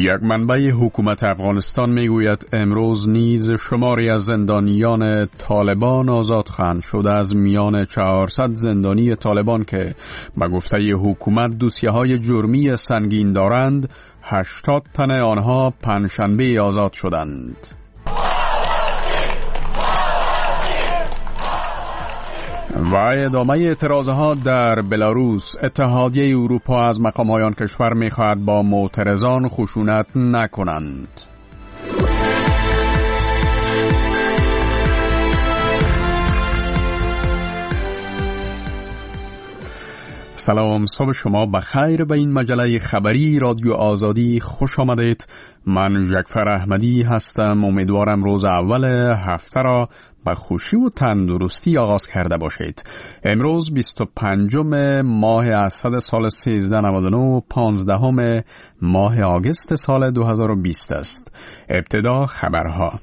یک منبع حکومت افغانستان میگوید امروز نیز شماری از زندانیان طالبان آزاد خواهند شد. از میان 400 زندانی طالبان که به گفته حکومت دوسیه‌های جرمی سنگین دارند، 80 تن آنها پنجشنبه آزاد شدند. و ادامه اعتراضها در بلاروس، اتحادیه اروپا از مقام‌های آن کشور می‌خواهد با معترضان خشونت نکنند. سلام، صبح شما بخیر. به این مجله خبری رادیو آزادی خوش آمدید. من جعفر احمدی هستم. امیدوارم روز اول هفته را به خوشی و تندرستی آغاز کرده باشید. امروز 25 ماه اسد سال 1399 15 ماه آگوست سال 2020 است. ابتدا خبرها.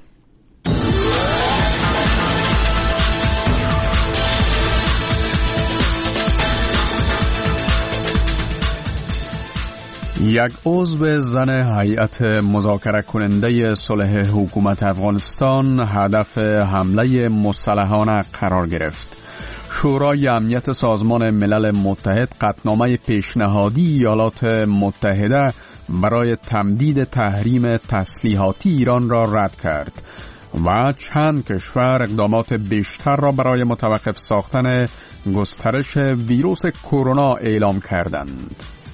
یک عضو زن هیئت مذاکره کننده صلح حکومت افغانستان هدف حمله مسلحانه قرار گرفت. شورای امنیت سازمان ملل متحد قطعنامه پیشنهادی ایالات متحده برای تمدید تحریم تسلیحاتی ایران را رد کرد و چند کشور اقدامات بیشتر را برای متوقف ساختن گسترش ویروس کرونا اعلام کردند.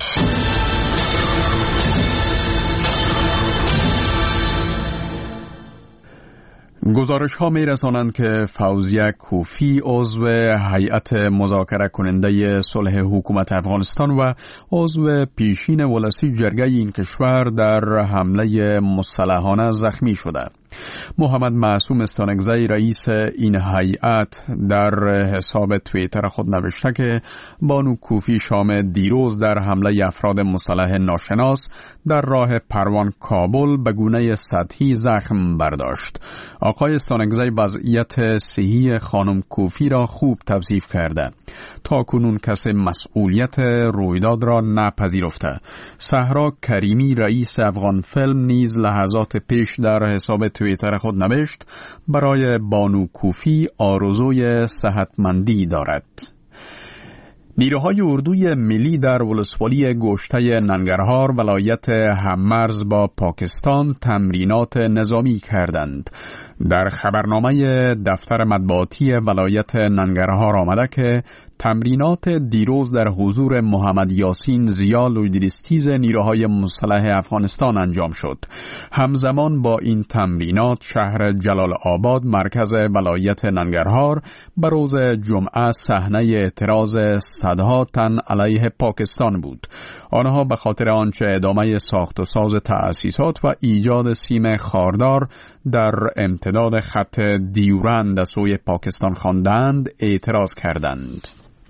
گزارش ها می رسانند که فوزیه کوفی عضو هیئت مذاکره کننده صلح حکومت افغانستان و عضو پیشین ولسی جرگه این کشور در حمله مسلحانه زخمی شده. محمد معصوم استانکزی رئیس این هیئت در حساب توییتر خود نوشته که بانو کوفی شام دیروز در حمله افراد مسلح ناشناس در راه پروان کابل به گونه سطحی زخم برداشت. آقای استانکزی وضعیت صحی خانم کوفی را خوب توصیف کرده. تا کنون کسی مسئولیت رویداد را نپذیرفته. صحرا کریمی رئیس افغان فیلم نیز لحظات پیش در حساب توییتر خود نوشت برای بانو کوفی آرزوی صحتمندی دارد. نیروهای اردوی ملی در ولسوالی گشته ننگرهار ولایت هممرز با پاکستان تمرینات نظامی کردند. در خبرنامه دفتر مطبوعاتی ولایت ننگرهار آمده که تمرینات دیروز در حضور محمد یاسین زیا لویدریستیز نیروهای مسلح افغانستان انجام شد. همزمان با این تمرینات شهر جلال آباد مرکز ولایت ننگرهار به روز جمعه صحنه اعتراض صدها تن علیه پاکستان بود. آنها به خاطر آنچه ادامه ساخت و ساز تأسیسات و ایجاد سیم خاردار در امتداد خط دیورند سوی پاکستان خواندند اعتراض کردند.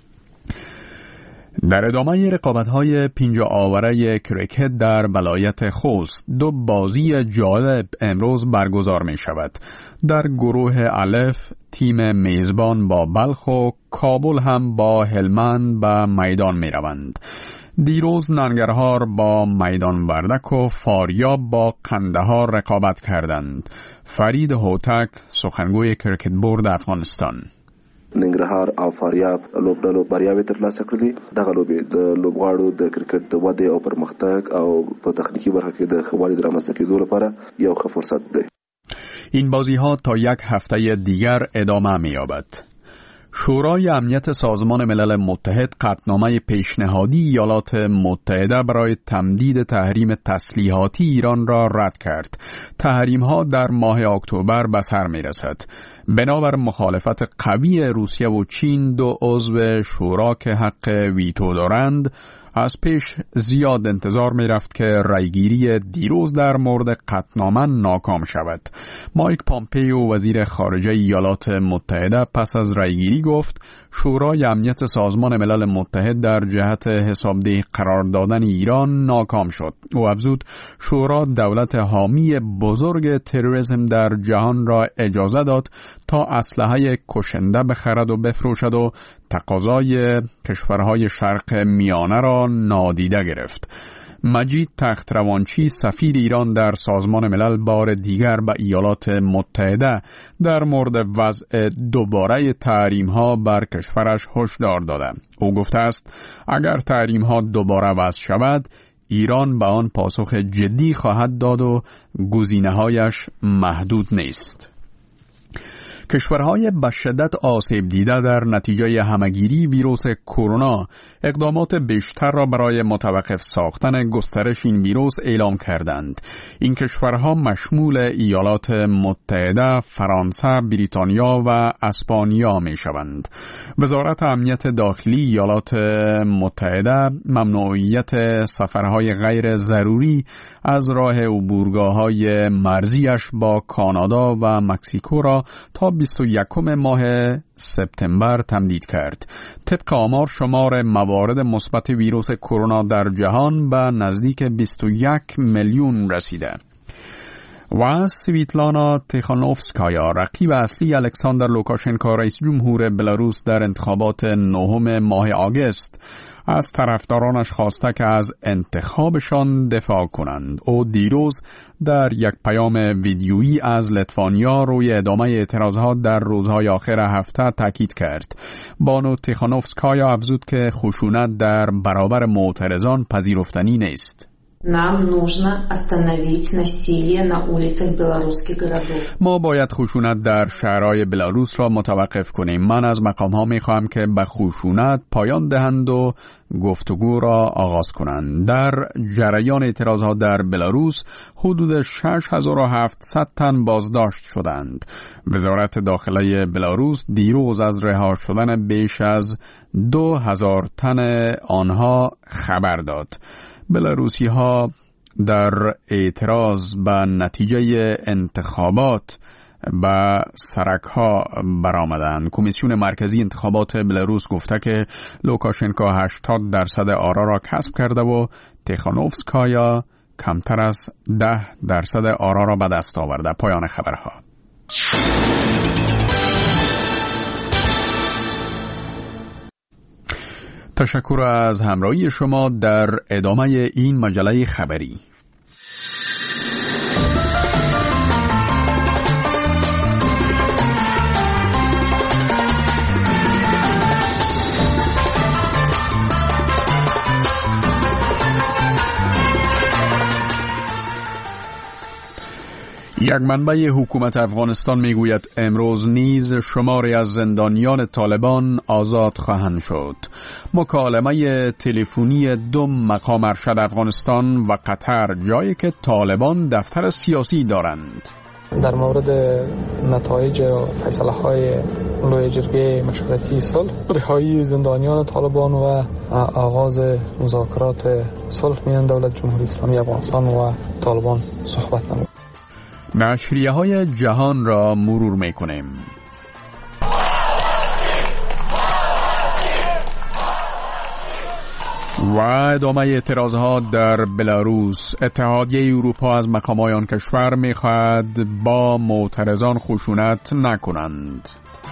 در ادامه رقابت‌های پنجاه آوره کریکت در ولایت خوست، دو بازی جالب امروز برگزار می شود. در گروه الف تیم میزبان با بلخ و کابل هم با هلمند به میدان می روند. دیروز ننگرهار با میدان وردک و فاریاب با قندهار رقابت کردند. فرید هوتک سخنگوی کرکټ بورډ افغانستان: ننګرهار او فاریاب لوبډلو بریاوې ترلاسه کړې. دغه لوبې د لوبغاړو د کرکټ د ودې او پرمختګ او په تخنیکی برخه کې د ښه والي د رامنځته کېدو لپاره یو ښه فرصت دی. این بازی‌ها تا یک هفته دیگر ادامه می‌یابد. شورای امنیت سازمان ملل متحد قطعنامه پیشنهادی ایالات متحده برای تمدید تحریم تسلیحاتی ایران را رد کرد. تحریم‌ها در ماه اکتبر به سر می‌رسد. بنابر مخالفت قوی روسیه و چین، دو عضو شورا که حق ویتو دارند، از پیش زیاد انتظار می رفت که رایگیری دیروز در مورد قطعنامه ناکام شود. مایک پامپیو وزیر خارجه ایالات متحده پس از رایگیری گفت شورای امنیت سازمان ملل متحد در جهت حسابدهی قرار دادن ایران ناکام شد. او افزود شورا دولت حامی بزرگ تروریسم در جهان را اجازه داد تا اسلحه کشنده بخرد و بفروشد و تقاضای کشورهای شرق میانه را نادیده گرفت. مجید تختروانچی سفیر ایران در سازمان ملل بار دیگر به ایالات متحده در مورد وضع دوباره تحریم‌ها بر کشورش هشدار داده. او گفته است اگر تحریم‌ها دوباره وضع شود ایران به آن پاسخ جدی خواهد داد و گزینه‌هایش محدود نیست. کشورهای به شدت آسیب دیده در نتیجه همگیری ویروس کرونا اقدامات بیشتر را برای متوقف ساختن گسترش این ویروس اعلام کردند. این کشورها مشمول ایالات متحده، فرانسه، بریتانیا و اسپانیا می شوند. وزارت امنیت داخلی ایالات متحده ممنوعیت سفرهای غیر ضروری از راه عبورگاه‌های مرزیش با کانادا و مکزیکو را تا 21 ماه سپتامبر تمدید کرد. طبق آمار شمار موارد مثبت ویروس کرونا در جهان به نزدیک 21 میلیون رسیده. و سویتلانا تیخانوفسکایا رقیب اصلی الکساندر لوکاشنکو رئیس جمهور بلاروس در انتخابات 9 ماه آگوست از طرفدارانش خواسته که از انتخابشان دفاع کنند. او دیروز در یک پیام ویدیویی از لیتوانیا روی ادامه اعتراضات در روزهای آخر هفته تاکید کرد. بانو تیخانوفسکایا افزود که خشونت در برابر معترضان پذیرفتنی نیست. Нам нужно остановить насилие на улицах белорусских городов. ما باید خشونت در شهرهای بلاروس را متوقف کنیم. من از مقام‌ها می‌خواهم که به خشونت پایان دهند و گفتگو را آغاز کنند. در جریان اعتراضات در بلاروس حدود 6700 تن بازداشت شدند. وزارت داخلی بلاروس دیروز از رها شدن بیش از 2000 تن آنها خبر داد. بلاروسی ها در اعتراض به نتیجه انتخابات به سرک ها برآمدند. کمیسیون مرکزی انتخابات بلاروس گفته که لوکاشنکو 80% آرا را کسب کرده و تیخانوفسکایا کمتر از 10% آرا را به دست آورده. پایان خبرها. تشکر از همراهی شما در ادامه این مجله خبری. یک منبع حکومت افغانستان میگوید امروز نیز شماری از زندانیان طالبان آزاد خواهند شد. مکالمه تلفنی 2 مقام ارشد افغانستان و قطر جایی که طالبان دفتر سیاسی دارند. در مورد نتایج و فیصله های لوی جرگه مشورتی صلح، رهایی زندانیان طالبان و آغاز مذاکرات صلح میان دولت جمهوری اسلامی افغانستان و طالبان صحبت نمود. نشریه های جهان را مرور میکنیم. و ادامه اعتراضات در بلاروس. اتحادیه اروپا از مقام‌های آن کشور میخواهد با معترضان خشونت نکنند.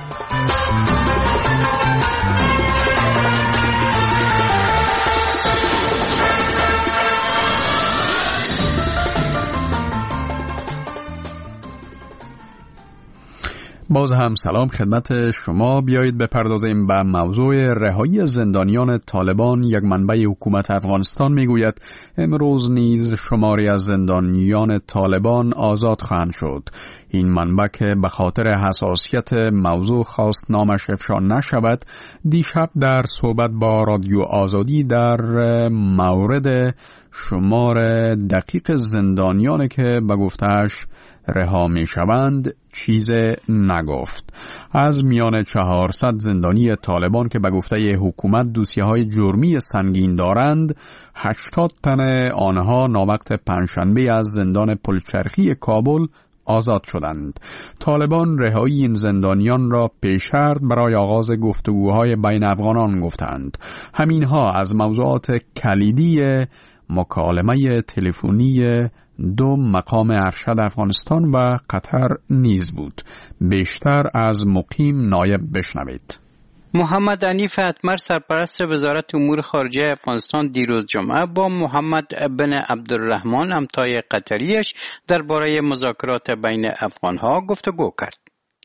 باز هم سلام خدمت شما. بیایید بپردازیم به موضوع رهایی زندانیان طالبان. یک منبع حکومت افغانستان میگوید امروز نیز شماری از زندانیان طالبان آزاد خواهند شد. این منبع که به خاطر حساسیت موضوع خواست نامش افشا نشود، دیشب در صحبت با رادیو آزادی در مورد شمار دقیق زندانیانی که به گفتهش رها می شوند چیز نگفت. از میان 400 زندانی طالبان که به گفته حکومت دوسیه های جرمی سنگین دارند، 80 تن آنها ناوقت پنجشنبه از زندان پلچرخی کابل آزاد شدند. طالبان رهایی این زندانیان را پیش شرط برای آغاز گفتگوهای بین افغانان گفتند. همینها از موضوعات کلیدی مکالمه تلفنی 2 مقام ارشد افغانستان و قطر نیز بود. بیشتر از مقیم نایب بشنوید. محمد حنیف اتمر سرپرست وزارت امور خارجه افغانستان دیروز جمعه با محمد بن عبدالرحمن همتای قطریش درباره مذاکرات بین افغانها گفتگو کرد.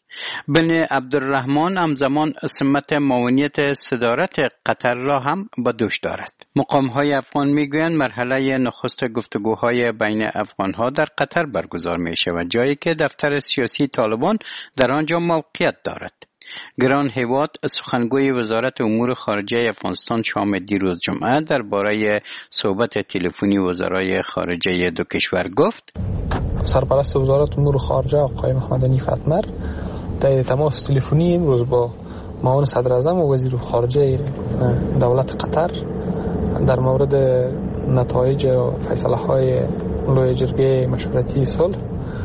بن عبدالرحمن همزمان سمت معاونیت صدارت قطر را هم به دوش دارد. مقام‌های افغان میگویند مرحله نخست گفتگوهای بین افغانها در قطر برگزار می‌شود، جایی که دفتر سیاسی طالبان در آنجا موقعیت دارد. گران هیواد سخنگوی وزارت امور خارجه افغانستان شام دیروز جمعه درباره صحبت تلفنی وزرای خارجه دو کشور گفت: سرپرست وزارت امور خارجه آقای محمد حنیف اتمر در تماس تلفنی امروز با معاون صدر اعظم و وزیر خارجه دولت قطر در مورد نتایج و فیصله‌های لوی جرگه مشورتی صلح،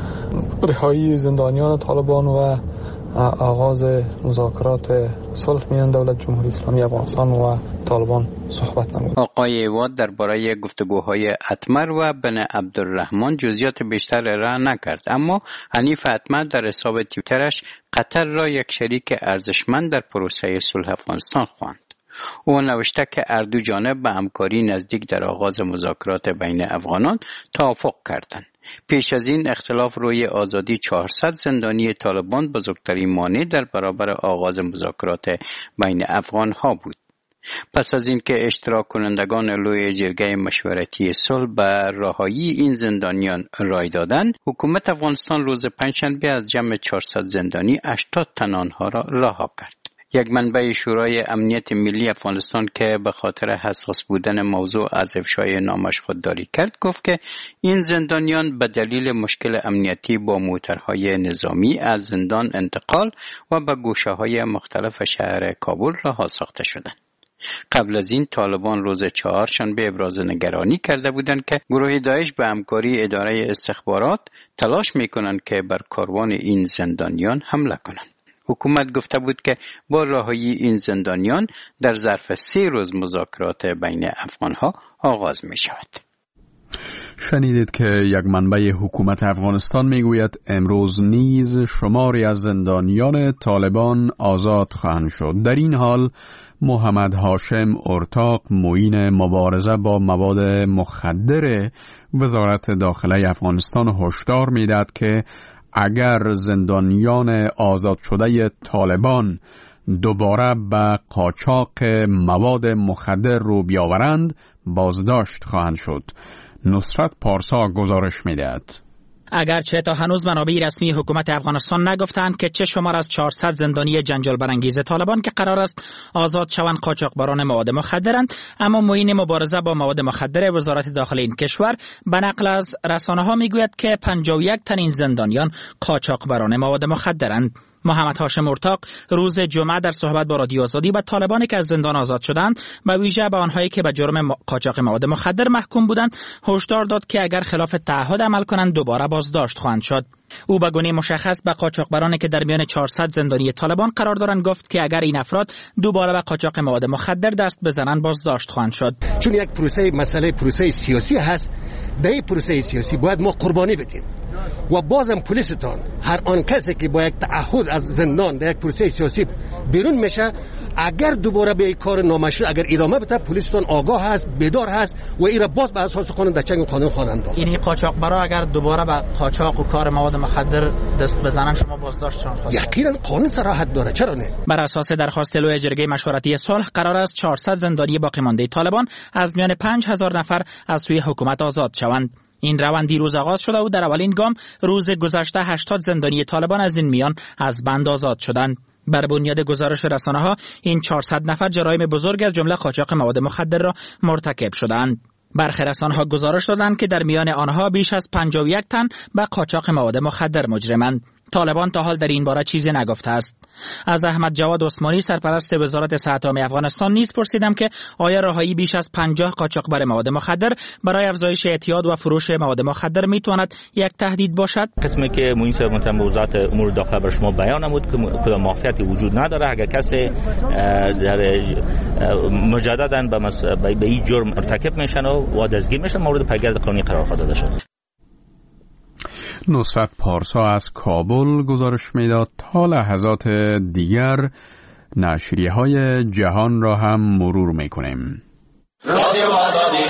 رهایی زندانیان طالبان و آغاز مذاکرات صلح میان دولت جمهوری اسلامی افغانستان و طالبان صحبت نمود. آقای ایواد درباره گفتگوهای اتمر و بن عبدالرحمن جزئیات بیشتر را نکرد، اما حنیف اتمر در حساب توییترش قطر را یک شریک ارزشمند در پروسه صلح افغانستان خواند. او نوشته که هر دو جانب به همکاری نزدیک در آغاز مذاکرات بین افغانان توافق کردند. پیش از این اختلاف روی آزادی 400 زندانی طالبان بزرگترین مانع در برابر آغاز مذاکرات بین افغانها بود. پس از اینکه اشتراک کنندگان لوی جرگه مشورتی صلح به رهایی این زندانیان رای دادند، حکومت افغانستان روز پنجشنبه از جمع 400 زندانی 80 تن آنها را رها کرد. یک منبع شورای امنیت ملی افغانستان که به خاطر حساس بودن موضوع از افشای نامش خودداری کرد گفت که این زندانیان به دلیل مشکل امنیتی با موترهای نظامی از زندان انتقال و به گوشه‌های مختلف شهر کابل رها ساخته شدند. قبل از این طالبان روز چهارشنبه ابراز نگرانی کرده بودند که گروه داعش به همکاری اداره استخبارات تلاش می‌کنند که بر کاروان این زندانیان حمله کنند. حکومت گفته بود که با رهایی این زندانیان در ظرف 3 روز مذاکرات بین افغانها آغاز می شود. شنیدید که یک منبع حکومت افغانستان میگوید امروز نیز شماری از زندانیان طالبان آزاد خواهند شد. در این حال محمد هاشم ارتاق معین مبارزه با مواد مخدر وزارت داخله افغانستان هشدار میداد که اگر زندانیان آزاد شده طالبان دوباره به قاچاق مواد مخدر رو بیاورند بازداشت خواهند شد. نصرت پارسا گزارش میدهد. اگرچه تا هنوز منابع رسمی حکومت افغانستان نگفتند که چه شمار از 400 زندانی جنجال برانگیز طالبان که قرار است آزاد شوند قاچاقبران مواد مخدرند، اما معین مبارزه با مواد مخدر وزارت داخله این کشور به نقل از رسانه‌ها میگوید که 51 تن این زندانیان قاچاقبران مواد مخدرند. محمد هاشم ارتاق روز جمعه در صحبت با رادیو آزادی به طالبانی که از زندان آزاد شدند، به ویژه به آنهایی که به جرم قاچاق مواد مخدر محکوم بودند، هشدار داد که اگر خلاف تعهد عمل کنند دوباره بازداشت خواهند شد. او به گونه مشخص به قاچاقبرانی که در میان 400 زندانی طالبان قرار دارند گفت که اگر این افراد دوباره به قاچاق مواد مخدر دست بزنند بازداشت خواهند شد. چون یک پروسه سیاسی هست، در این پروسه سیاسی باید ما قربانی بدیم و بازم پلیستان هر آن کسی که با یک تعهد از زندان در یک پروسه سیاسی بیرون میشه، اگر دوباره به کار نامشروع اگر ادامه بده، پلیستان آگاه هست، بیدار هست و این را باز به اساس قانون در چنگ قانون خواهند داد. یعنی قاچاقبرا اگر دوباره به قاچاق و کار مواد مخدر دست بزنن شما بازداشتشان خواهید؟ یقینا قانون صراحت داره، چرا نه؟ بر اساس درخواست لوی جرگه مشورتی صلح قرار است 400 زندانی باقی مانده طالبان از میان 5000 نفر از سوی حکومت آزاد شوند. این روند دیروز آغاز شده و در اولین گام روز گذشته 80 زندانی طالبان از این میان از بند آزاد شدند. بر بنیاد گزارش رسانه‌ها این 400 نفر جرایم بزرگ از جمله قاچاق مواد مخدر را مرتکب شدند. برخی رسانه‌ها گزارش دادند که در میان آنها بیش از 51 تن به قاچاق مواد مخدر مجرمند. طالبان تا حال در این باره چیزی نگفته است. از احمد جواد عثمانی سرپرست وزارت صحت عامه افغانستان نیز پرسیدم که آیا رهایی بیش از 50 قاچاقبر مواد مخدر برای افزایش اعتیاد و فروش مواد مخدر میتواند یک تهدید باشد؟ قسمی که معین صاحب وزارت امور داخله بر شما بیان نمود که کدام مافیاتی وجود نداره. اگر کسی در مجددا به این جرم مرتکب میشن و دستگیر میشن مورد پیگرد قانونی قرار داده شد. نصرت پارسا از کابل گزارش میداد. تا لحظات دیگر نشریه‌های جهان را هم مرور می‌کنیم. رادیو آزادی.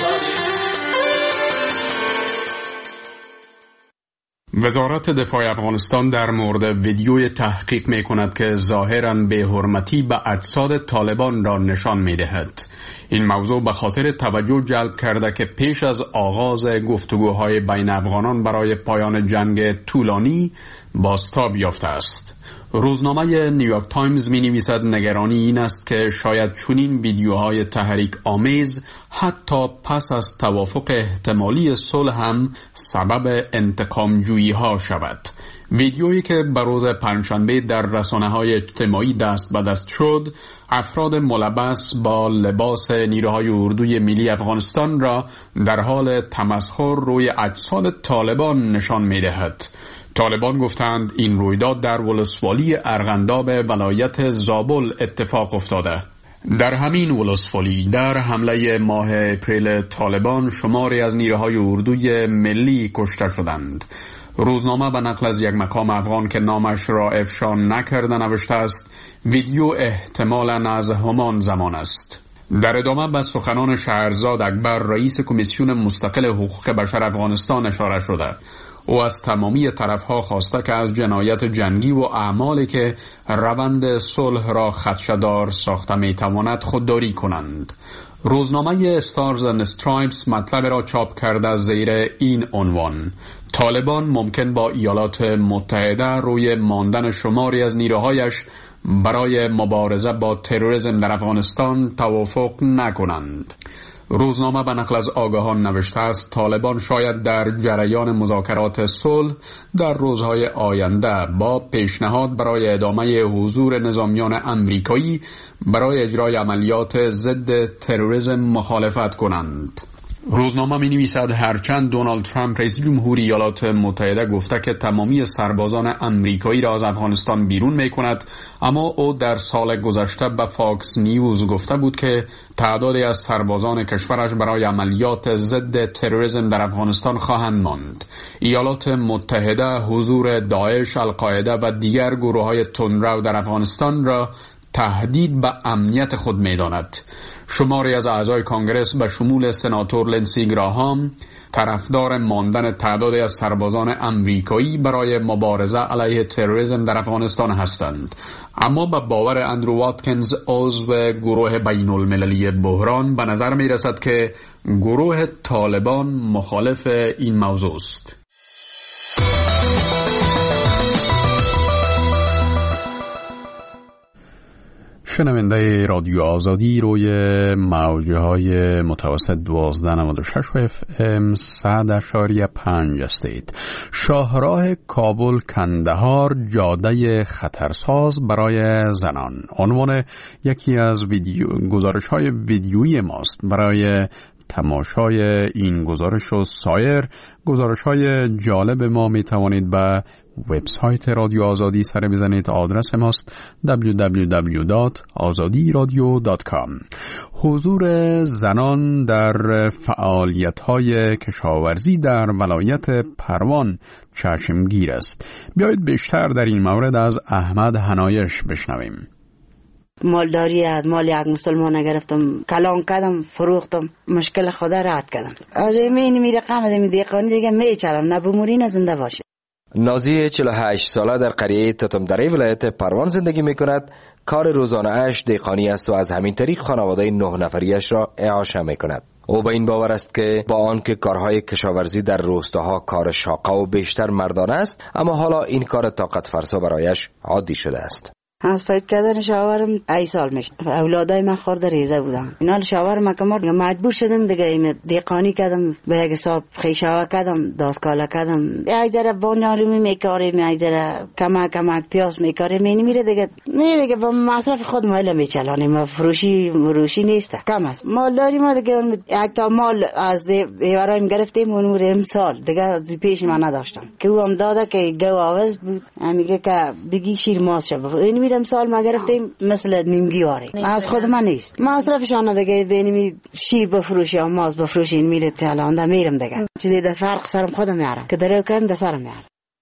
وزارت دفاع افغانستان در مورد ویدیوی تحقیق می کند که ظاهراً بی‌حرمتی به اجساد طالبان را نشان می دهد. این موضوع به خاطر توجه جلب کرده که پیش از آغاز گفتگوهای بین افغانان برای پایان جنگ طولانی بازتاب یافته است. روزنامه نیویورک تایمز می نویسد نگرانی این است که شاید چنین ویدیوهای تحریک آمیز حتی پس از توافق احتمالی صلح هم سبب انتقام جویی ها شود. ویدیویی که بروز پنجشنبه در رسانه‌های اجتماعی دست به دست شد، افراد ملبس با لباس نیروهای اردوی ملی افغانستان را در حال تمسخر روی اجساد طالبان نشان می دهد. طالبان گفتند این رویداد در ولسوالی ارغنداب ولایت زابل اتفاق افتاده. در همین ولسوالی در حمله ماه اپریل طالبان شماری از نیروهای اردوی ملی کشته شدند. روزنامه به نقل از یک مقام افغان که نامش را افشا نکرده نوشته است ویدیو احتمالاً از همان زمان است. در ادامه به سخنان شهرزاد اکبر رئیس کمیسیون مستقل حقوق بشر افغانستان اشاره شده. او از تمامی طرفها خواسته که از جنایت جنگی و اعمالی که روند صلح را خدشه‌دار ساخته میتواند خودداری کنند. روزنامه استارز اند استرایپس مطلب را چاپ کرده زیر این عنوان: طالبان ممکن با ایالات متحده روی ماندن شماری از نیروهایش برای مبارزه با تروریسم در افغانستان توافق نکنند. روزنامه به نقل از آگاهان نوشته است طالبان شاید در جریان مذاکرات صلح در روزهای آینده با پیشنهاد برای ادامه حضور نظامیان امریکایی برای اجرای عملیات ضد تروریسم مخالفت کنند. روزنامه می نویسد هرچند دونالد ترامپ رئیس جمهوری ایالات متحده گفته که تمامی سربازان امریکایی را از افغانستان بیرون می کند، اما او در سال گذشته به فاکس نیوز گفته بود که تعدادی از سربازان کشورش برای عملیات ضد تروریسم در افغانستان خواهند ماند. ایالات متحده حضور داعش، القاعده و دیگر گروه‌های تندرو در افغانستان را تهدید به امنیت خود می داند. شماری از اعضای کانگرس به شمول سناتور لنسی گراهام طرفدار ماندن تعدادی از سربازان امریکایی برای مبارزه علیه تروریسم در افغانستان هستند، اما به باور اندرو واتکینز عضو گروه بین المللی بحران به نظر می رسد که گروه طالبان مخالف این موضوع است. شنونده رادیو آزادی روی موجهای متوسط 1296 و FM 100.5 هستید. شاهراه کابل کندهار جاده خطرساز برای زنان عنوان یکی از گزارش‌های ویدیویی ماست. برای تماشای این گزارش و سایر گزارش‌های جالب ما می توانید به وبسایت رادیو آزادی سر بزنید. آدرس ماست www.azadiradio.com. حضور زنان در فعالیت‌های کشاورزی در ولایت پروان چشمگیر است. بیایید بیشتر در این مورد از احمد حنایش بشنویم. مالداری از مال یک مسلمان گرفتم، کلان کردم، فروختم، مشکل خدا رد کردم. از این رقم از این دیقانی دیگه میچرم، نه بموری نه زنده باشه. نازی 48 ساله در قریه تتمدری ولایت پروان زندگی میکند. کار روزانه اش دیقانی است و از همین طریق خانواده 9 نفریش را اعاشه میکند. او به این باور است که با آنکه کارهای کشاورزی در روستاها کار شاقه و بیشتر مردانه است، اما حالا این کار طاقت فرسا برایش عادی شده است. از فکر کردن شاورم ای سال میشه. اولادای من خورده ریزه بودم. اینا شاورم کمار مجبور شدم دیگه دیقانی کردم، به یک حساب خیشاوه کردم، داسکاله کردم. یک ذره بانیارمی میکاریم، یک ذره کمک پیاز میکاریم. میره دیگه نه دیگه با مصرف خود مایل میچلانیم. فروشی نیست، کم است. مالداری ما دیگه یک تا مال از دیورایم گرفتیم اون امسال دیگه از پیش من نداشتم که او هم داده که گو آوز بود. میگه که دیگه شیر ماست شد. امسال ما گرفتیم مثل نیمگیواری. از خود من نیست. مصرفشان دیگه بینیم شیر بفروشی یا ماست بفروشی این میره چلانده میرم دیگه. چیزی دست فرق سرم خودم میارم که درو کردم دست سرم میارم.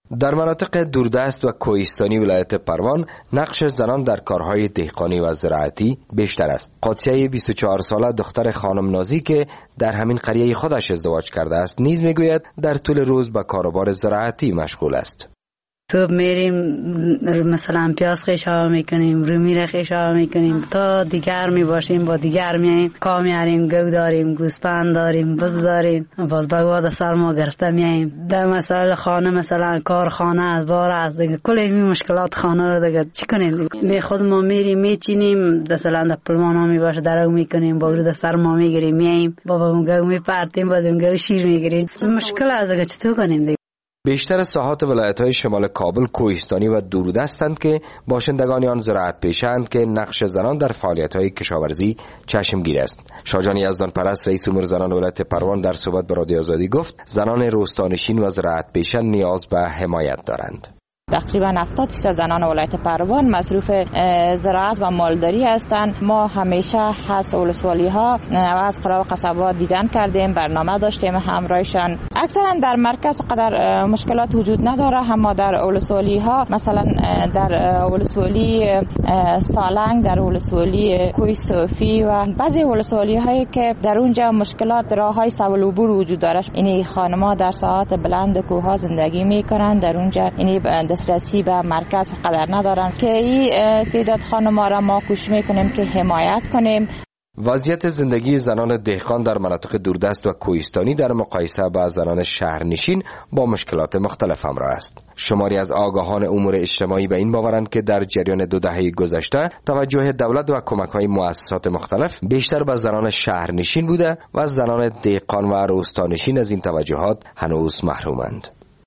در مناطق دوردست و کوهستانی ولایت پروان نقش زنان در کارهای دهقانی و زراعتی بیشتر است. قادسیه 24 ساله دختر خانم نازی که در همین قریه خودش ازدواج کرده است نیز میگوید در طول روز به کاروبار زراعتی مشغول است. صبح میریم مثلا پیاز خیشاو میکنیم، رومی را خیشاو میکنیم تا دیگر میباشیم، با دیگر میاییم کام میاریم، گو داریم، گوسفند داریم، بز داریم، باز بگواد سرما گرفته میاییم. در مسائل خانه مثلا کار خانه از بار از دیگه کل این مشکلات خانه رو دیگه چی کنیم دیگه. خود ما میریم میچینیم مثلا در پلمان ها میباشه درو میکنیم، با در سرما میگیریم میاییم، بابا اون گو میپرتیم، باز اون گو شیر میگیریم. مشکل از دیگه چطور کنیم دیگه. بیشتر ساحات ولایت‌های شمال کابل کوهستانی و دوردستند که باشندگان آن زراعت پیشند که نقش زنان در فعالیت‌های کشاورزی چشمگیر است. شاهجان یزدان پرست رئیس امور زنان ولایت پروان در صحبت با رادیو آزادی گفت زنان روستانشین و زراعت پیشان نیاز به حمایت دارند. تقریبا 70% زنان ولایت پروان مصروف زراعت و مالداری هستند. ما همیشه از ولسوالی ها و از قرا و قصبات دیدن کردیم، برنامه داشتیم همراهشان. اکثرا در مرکز قدر مشکلات وجود نداره، اما در ولسوالی ها مثلا در ولسوالی سالنگ، در ولسوالی کوی صوفی و بعضی ولسوالی هایی که در اونجا مشکلات راههای سبل عبور وجود داره. این خانم‌ها در ساحات بلند کوه ها زندگی میکنن، در اونجا دسترسی به مرکز قدر ندارن که این تعداد خانم‌ها را ما کوشش میکنیم که حمایت کنیم. وضعیت زندگی زنان دهقان در مناطق دوردست و کوهستانی در مقایسه با زنان شهرنشین با مشکلات مختلف همراه است. شماری از آگاهان امور اجتماعی به این باورند که در جریان 2 دهه گذشته توجه دولت و کمک‌های مؤسسات مختلف بیشتر به زنان شهرنشین بوده و زنان دهقان و روستانشین از این توجهات هنوز محرومند.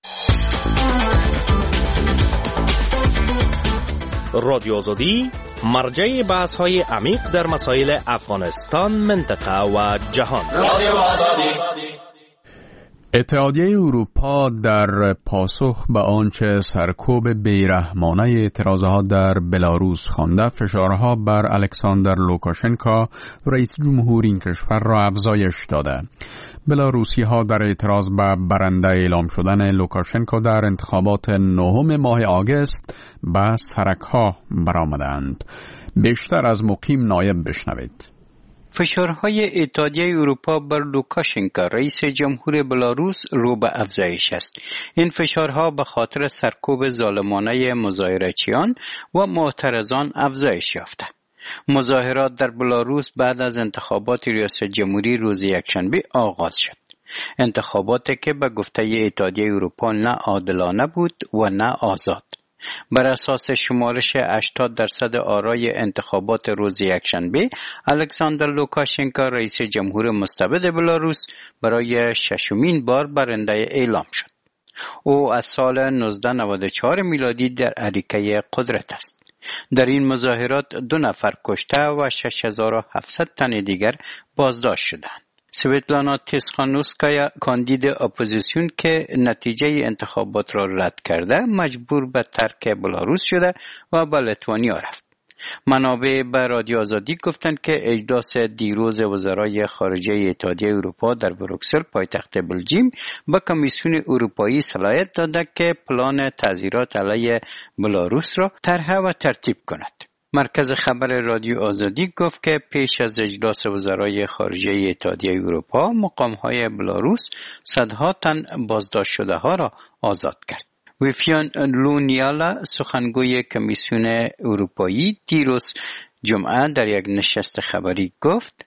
رادیو آزادی مرجع بحث‌های عمیق در مسائل افغانستان، منطقه و جهان. رادیو آزادی. اتحادیه اروپا در پاسخ به آنچه سرکوب بیرحمانه اعتراضات در بلاروس خوانده فشارها بر الکساندر لوکاشنکو رئیس جمهور این کشور را افزایش داده. بلاروسی ها در اعتراض به برنده اعلام شدن لوکاشنکو در انتخابات 9 ماه آگوست به سرک ها برآمدند. بیشتر از مقیم نایب بشنوید. فشارهای اتحادیه اروپا بر لوکاشنکو رئیس جمهور بلاروس رو به افزایش است. این فشارها به خاطر سرکوب ظالمانه مظاهرچیان و معترضان افزایش یافته. مظاهرات در بلاروس بعد از انتخابات ریاست جمهوری روز یکشنبه آغاز شد. انتخاباتی که به گفته اتحادیه اروپا نه عادلانه بود و نه آزاد. بر اساس شمارش 80% آرای انتخابات روز یکشنبه، الکساندر لوکاشنکو رئیس جمهور مستبد بلاروس برای 6مین بار برنده اعلام شد. او از سال 1994 میلادی در اریکه قدرت است. در این مظاهرات 2 نفر کشته و 6700 تن دیگر بازداشت شدند. سویتلانا تیسخانوسکایا کاندید اپوزیسیون که نتیجه انتخابات را رد کرده مجبور به ترک بلاروس شده و به لیتوانیا رفت. منابع به رادیو آزادی گفتند که اجلاس دیروز وزرای خارجه اتحادیه اروپا در بروکسل پایتخت بلژیم به کمیسیون اروپایی صلاحیت داده که پلان تعزیرات علیه بلاروس را طرح و ترتیب کند. مرکز خبر رادیو آزادی گفت که پیش از اجلاس وزرای خارجه اتحادیه اروپا مقام‌های بلاروس صدها تن بازداشت شده ها را آزاد کرد. ویفیان لونیالا سخنگوی کمیسیون اروپایی دیروز جمعه در یک نشست خبری گفت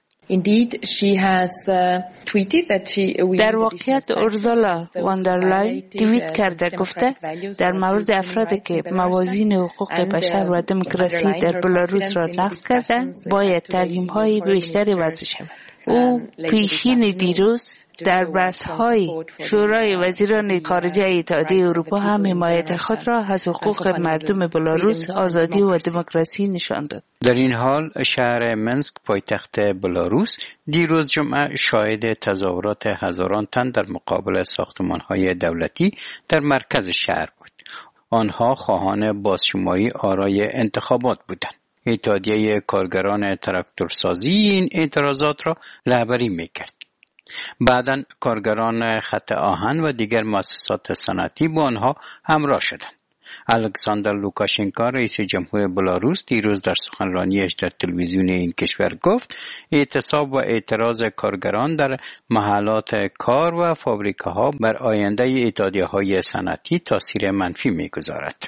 در واقعیت اورزولا واندرلاین توییت کرده گفته در مورد افرادی که موازین حقوق بشر و دموکراسی در بلاروس را نقض کردند باید تحریم‌های بیشتری وضع شود. او پیشین دیروز در بحث‌های شورای وزیران خارجه اتحادیه اروپا هم حمایت خود را از حقوق مردم بلاروس، آزادی و دموکراسی نشان داد. در این حال شهر منسک پایتخت بلاروس دیروز جمعه شاهد تظاهرات هزاران تن در مقابل ساختمان‌های دولتی در مرکز شهر بود. آنها خواهان بازشماری آرای انتخابات بودند. اتحادیه کارگران تراکتورسازی این اعتراضات را رهبری می‌کرد. بعداً کارگران خط آهن و دیگر مؤسسات صنعتی با آنها همراه شدند. الکساندر لوکاشنکو رئیس جمهور بلاروس دیروز در سخنرانیش در تلویزیون این کشور گفت اعتصاب و اعتراض کارگران در محلات کار و فابریکه‌ها بر آینده اتحادیه‌های صنعتی تاثیر منفی می‌گذارد.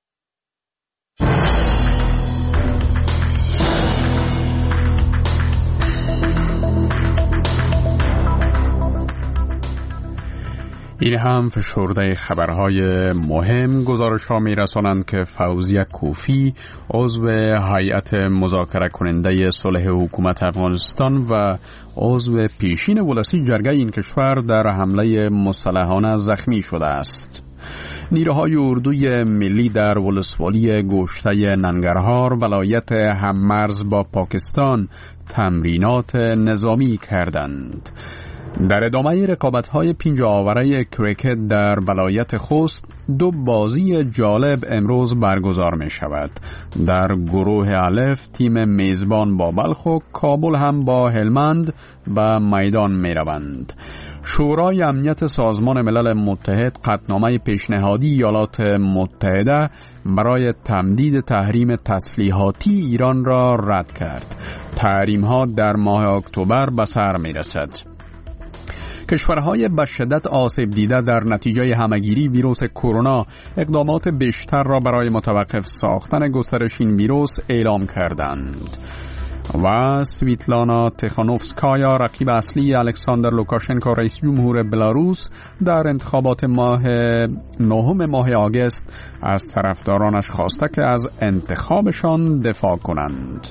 این هم فشرده خبرهای مهم. گزارش‌ها می‌رسانند که فوزیه کوفی عضو هیئت مذاکره کننده صلح حکومت افغانستان و عضو پیشین ولسی جرگه این کشور در حمله مسلحانه زخمی شده است. نیروهای اردوی ملی در ولسوالی گوشته ننگرهار ولایت هممرز با پاکستان تمرینات نظامی کردند. در ادامه رقابت‌های پنجاوره کریکت در ولایت خوست 2 بازی جالب امروز برگزار می شود. در گروه الف تیم میزبان با بلخ و کابل هم با هلمند به میدان می روند. شورای امنیت سازمان ملل متحد قطعنامه پیشنهادی ایالات متحده برای تمدید تحریم تسلیحاتی ایران را رد کرد. تحریم‌ها در ماه اکتبر به سر می رسد. کشورهای به شدت آسیب دیده در نتیجه همهگیری ویروس کرونا اقدامات بیشتر را برای متوقف ساختن گسترش این ویروس اعلام کردند. و سویتلانا تخانوفسکایا رقیب اصلی الکساندر لوکاشنکو رئیس جمهور بلاروس در انتخابات ماه 9 ماه آگوست از طرفدارانش خواسته که از انتخابشان دفاع کنند.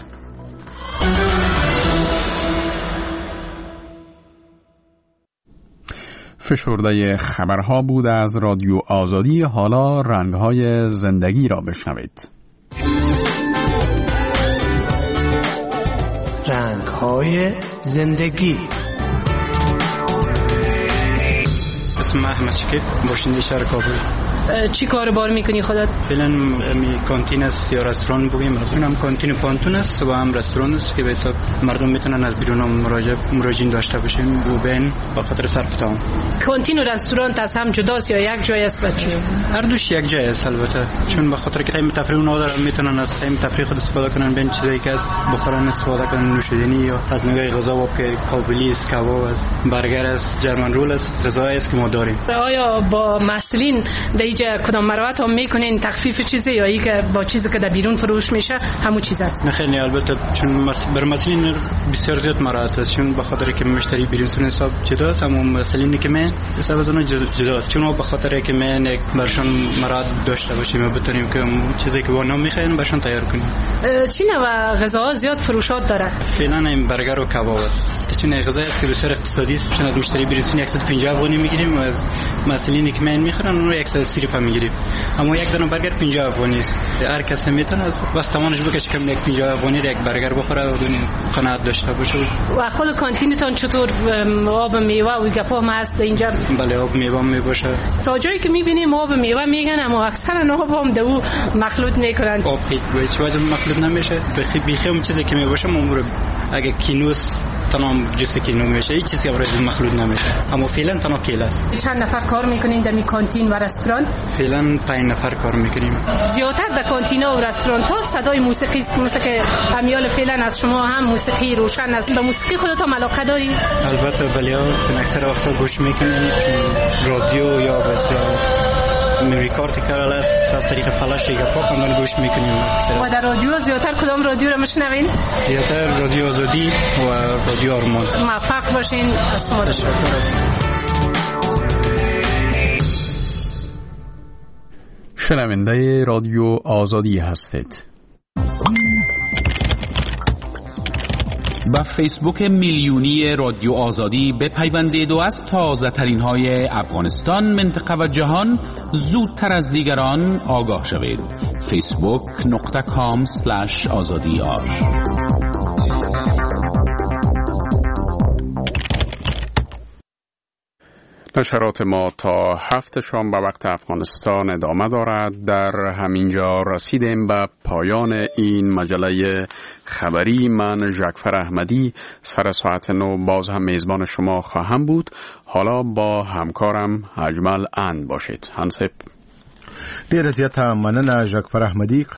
فشرده خبرها بود از رادیو آزادی. حالا رنگهای زندگی را بشنوید. رنگهای زندگی. اسم احمد شکیب، باشنده شهر کابل. چی کار بار میکنی خودت؟ فعلا می کانتین است یا رستوران بگیم. هم کانتین پانتون است و هم رستوران است که به حساب مردم میتونن از بیرون مراجعین داشته باشیم و بین با خاطر صرف تام. کانتین و رستوران از هم جداست یا یک جای است بچه؟ هر دوش یک جای است البته، چون به خاطر که تایم تفریح اونها دارن میتونن از تایم تفریح خود استفاده کنن، بین چیزایی که از بخورن استفاده کنن، نوشیدنی یا از نوع غذا و که کابلی است، کباب است، برگر است، جرمن رول است، غذایی است که ما داریم. آیا با مسئولین دیگه کدام مراحل هم میکنین تخفیف چیزی یا ای که با چیزی که در بیرون فروش میشه همون چیز است؟ نه خیلی، البته چون بر مسئولین بسیار زیاد مراحل است، چون به خاطر که مشتری بیرون حساب جداست، اما مسئولینی که من حساب از اون جداست، چون ما به خاطر که من یک برشون مراحل داشته باشیم و بتونیم که چیزی که اونا میخواین برشون تیار کنیم. چی نوع غذاها زیاد فروشات داره؟ فعلا این برگر و کباب است، چون غذایی است که بسیار اقتصادی است، چون از مشتری بیرون 150 افغانی میگیریم و از مسئولینی که من میخورن اون رو 130 میگیریم، اما یک دونه برگر 50 افغانی است. هر کسی میتونه بس توانش بکشه که 50 افغانی یک برگر بخوره و قناعت داشته باشه. و خود کانتینتون چطور آب میوه و گپا هم هست اینجا؟ بله، آب میوه میباشه. تا جایی که میبینیم آب میوه میگن، اما اکثرا آب هم دو مخلوط میکنن. آب هیچ وجه مخلوط نمیشه، بخی اون چیزی که میباشه ممور اگه کینوس تمام جست کینو میشه، هیچ چیزی برای مخلوط نمیشه، اما فعلا تنها کیل است. چند نفر کار میکنین در می کانتین و رستوران؟ فعلا 5 نفر کار میکنیم. زیادتر در کانتین و رستوران ها صدای موسیقی است که امیال فعلا از شما هم موسیقی روشن است. به موسیقی خودت هم علاقه داری؟ البته بله، اکثر وقتا گوش میکنیم رادیو یا میموری کارت کارال است، از طریق فلاش یک پاک گوش میکنیم. و در رادیو زیادتر کدام رادیو را میشنوین؟ زیادتر رادیو آزادی و رادیو آرمان. موفق باشین. از شما تشکر. شنونده رادیو آزادی هستید. با فیسبوک میلیونی رادیو آزادی بپیوندید و از تازه ترین های افغانستان، منطقه و جهان زودتر از دیگران آگاه شوید. facebook.com/azadi.ar. نشرات ما تا 7 شام به وقت افغانستان ادامه دارد. در همینجا رسیدیم به پایان این مجله خبری. من ژکفر احمدی سر ساعت 9 باز هم میزبان شما خواهم بود. حالا با همکارم اجمل اند باشید. هنسپ ډیر زیاته مننه ژکفر احمدی.